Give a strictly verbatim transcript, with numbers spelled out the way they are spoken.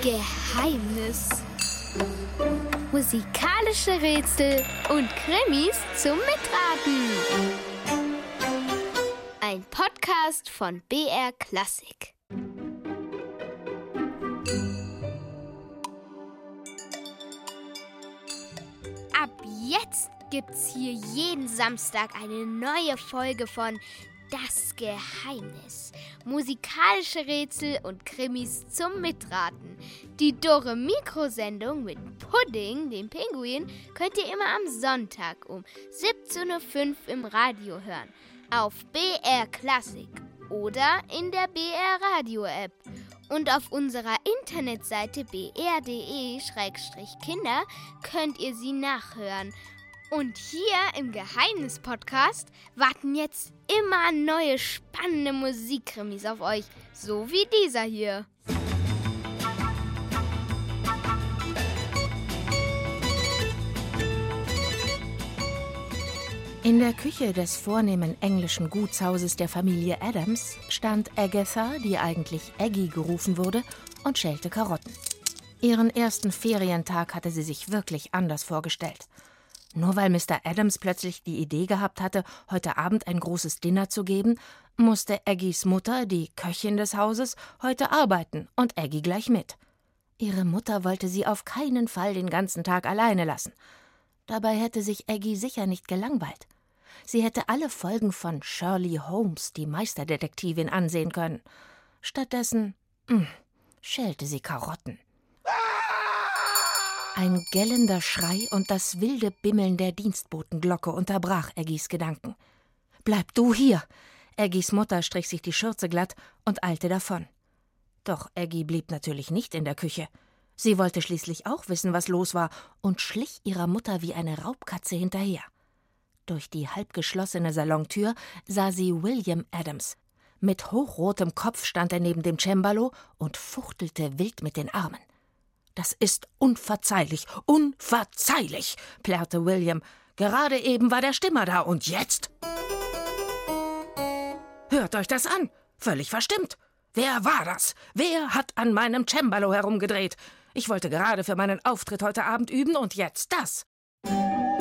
Geheimnis. Musikalische Rätsel und Krimis zum Mitraten. Ein Podcast von B R Klassik. Ab jetzt gibt's hier jeden Samstag eine neue Folge von Das Geheimnis. Musikalische Rätsel und Krimis zum Mitraten. Die Dore-Mikro-Sendung mit Pudding, dem Pinguin, könnt ihr immer am Sonntag um siebzehn Uhr fünf im Radio hören. Auf B R Klassik oder in der B R Radio-App. Und auf unserer Internetseite b r punkt d e slash kinder könnt ihr sie nachhören. Und hier im Geheimnis-Podcast warten jetzt immer neue spannende Musikkrimis auf euch, so wie dieser hier. In der Küche des vornehmen englischen Gutshauses der Familie Addams stand Agatha, die eigentlich Aggie gerufen wurde, und schälte Karotten. Ihren ersten Ferientag hatte sie sich wirklich anders vorgestellt. Nur weil Mister Addams plötzlich die Idee gehabt hatte, heute Abend ein großes Dinner zu geben, musste Aggies Mutter, die Köchin des Hauses, heute arbeiten und Aggie gleich mit. Ihre Mutter wollte sie auf keinen Fall den ganzen Tag alleine lassen. Dabei hätte sich Aggie sicher nicht gelangweilt. Sie hätte alle Folgen von Shirley Holmes, die Meisterdetektivin, ansehen können. Stattdessen mh, schälte sie Karotten. Ein gellender Schrei und das wilde Bimmeln der Dienstbotenglocke unterbrach Aggies Gedanken. »Bleib du hier!« Aggies Mutter strich sich die Schürze glatt und eilte davon. Doch Aggie blieb natürlich nicht in der Küche. Sie wollte schließlich auch wissen, was los war, und schlich ihrer Mutter wie eine Raubkatze hinterher. Durch die halbgeschlossene Salontür sah sie William Addams. Mit hochrotem Kopf stand er neben dem Cembalo und fuchtelte wild mit den Armen. »Das ist unverzeihlich, unverzeihlich«, plärrte William. »Gerade eben war der Stimmer da und jetzt?« »Hört euch das an! Völlig verstimmt! Wer war das? Wer hat an meinem Cembalo herumgedreht? Ich wollte gerade für meinen Auftritt heute Abend üben und jetzt das!«